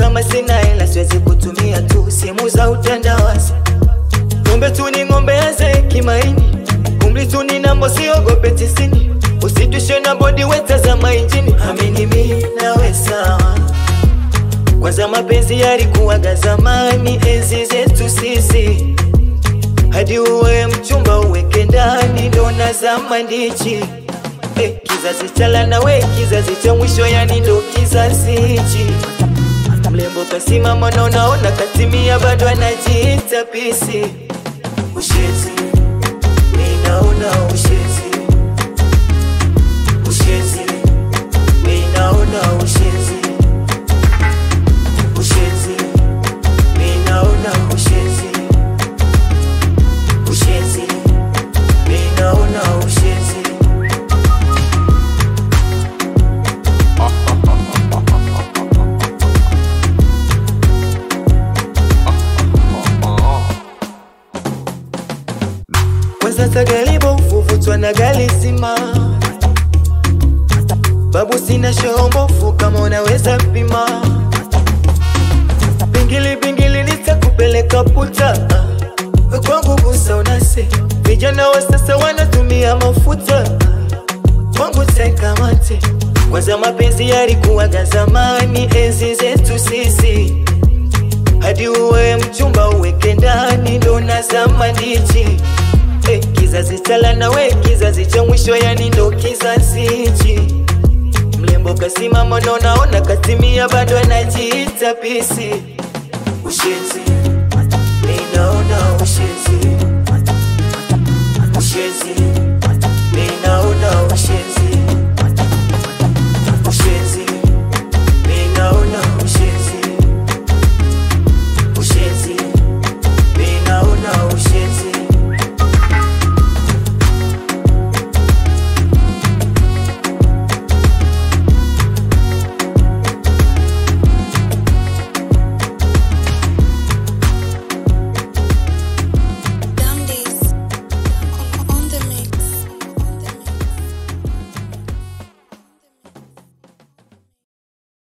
kama sina hela siwezi kutumia tu simu za utandawazi. Ngombe tu ni ngombe aze kimaini, umri tu ni nambo siogope 90. Usitushe na body weta za mainjini, amini mimi nawe sawa. Kwanza mapenzi yalikuwaga zamani enzi zetu sisi, hadi uwe mchumba uweke ndani ndo nazama ndichi. Kizazi chala na we kizazi cha mwisho yani ndo kizazi hichi. Mlembo kasimama na unaona katimia bado anajiita pisi. Ushezi, mimi naona ushezi. Ushezi, mimi naona ushezi. Ushezi, mimi naona ushezi. Ushezi, mimi naona ushezi. Sasa galibo ufufutwa na galisima, babu sina shombofu kama unaweza pima. Pingili nitakupeleka puta, kwangu gusa unase. Vijana wa sasa wanatumia mafuta, kwangu teka mate. Kwanza mapenzi yalikuwaga zamani enzi zetu sisi, hadi uwe mchumba uweke ndani ndo nazama ndichi. Kizazi chala na we kizazi cha mwisho yani ndo kizazi hichi. Mlembo kasimama na unaona katimia bado anajiita pisi. Ushezi, mimi naona ushezi. Ushezi,